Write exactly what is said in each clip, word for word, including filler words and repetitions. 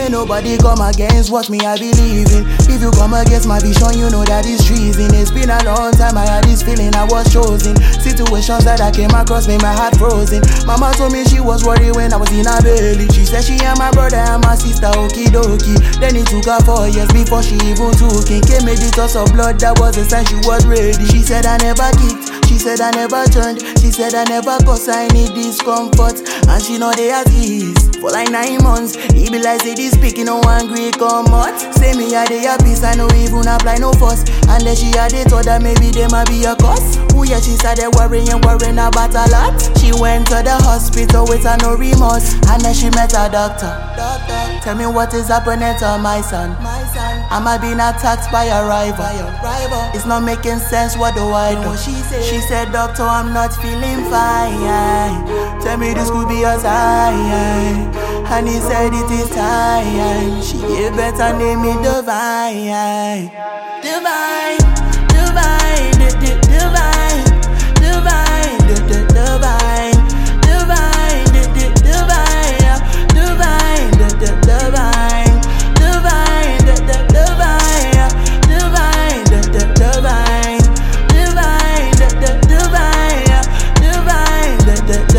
May nobody come against what me I believe in. If you come against my vision, you know that it's treason. It's been a long time I had this feeling I was chosen. Situations that I came across made my heart frozen. Mama told me she was worried when I was in her belly. She said she and my brother and my sister, okie dokie. Then it took her four years before she even took it. Came with the toss of blood, that was the sign she was ready. She said I never kicked, she said I never turned, she said I never cause I need discomfort. And she know they at ease for like nine months. He be like say this speaking no angry come out. Say me a day a peace, I no even apply no fuss. And then she had it thought that maybe they might be a cause. Oh yeah, she started worrying, worrying about a lot. She went to the hospital with her no remorse. And then she met a doctor. Doctor, tell me what is happening to my son. My son, am I being attacked by a rival? By a rival. It's not making sense, what do I do? She said, she said, doctor, I'm not feeling fine. Tell me this could be a sign. And he said it is time. She gave birth and named me Divine. Divine, divine, di- di- divine, divine, di- di- divine, divine, di- di- divine, divine, di- di- divine, divine, di- di- divine, divine, di- di- divine, divine, di- di- divine, divine, di- di-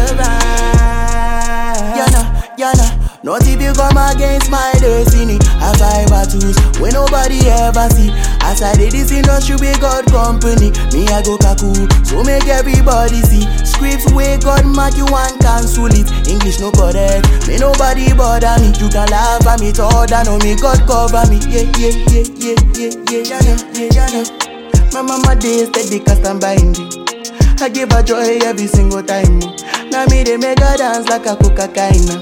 divine. Yana, yana. Not if you come against my destiny. I fight battles when nobody ever see. As I did this industry with God company, me I go kaku, so make everybody see. Scripts where God mark you and cancel it. English no correct, may nobody bother me. You can laugh at me, thought I know me, God cover me. Yeah, yeah, yeah, yeah, yeah, yeah, yeah, yeah, yeah. My mama day steady cause I'm binding. I give her joy every single time. Now me they make her dance like a cocaine.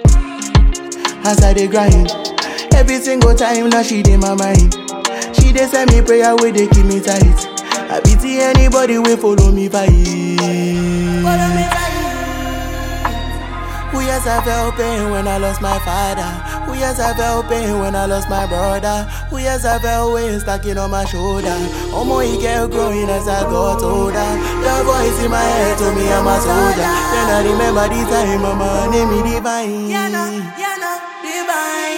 As I dey grind, every single time now she dey my mind. She dey send me prayer where they keep me tight. I pity anybody wey follow me fight. Follow me fight. Oh yes, I felt pain when I lost my father. Oh yes, I felt pain when I lost my brother. Oh yes, I felt weight stacking on my shoulder. Oh my, he kept growing as I got older. The voice in my head told me I'm a soldier. Then I remember the time mama named me Divine. Yeah, no, yeah, no. Divine.